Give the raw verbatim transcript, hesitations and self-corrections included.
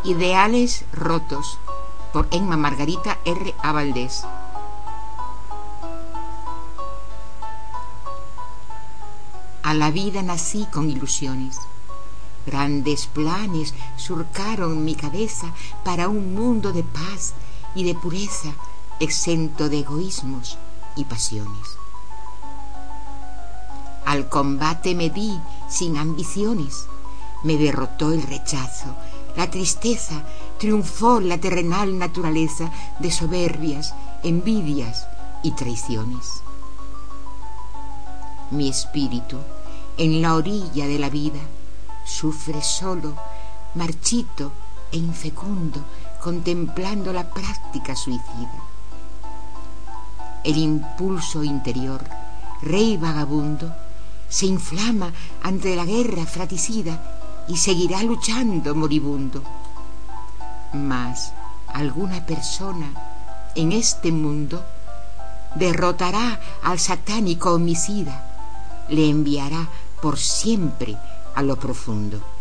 Ideales rotos, por Emma Margarita R. A. Valdés. A la vida nací con ilusiones. Grandes planes surcaron mi cabeza para un mundo de paz y de pureza, exento de egoísmos y pasiones. Al combate me di sin ambiciones. Me derrotó el rechazo, la tristeza, triunfó la terrenal naturaleza de soberbias, envidias y traiciones. Mi espíritu, en la orilla de la vida, sufre solo, marchito e infecundo, contemplando la práctica suicida. El impulso interior, rey vagabundo, se inflama ante la guerra fratricida y seguirá luchando moribundo. Mas alguna persona en este mundo derrotará al satánico homicida, le enviará por siempre a lo profundo.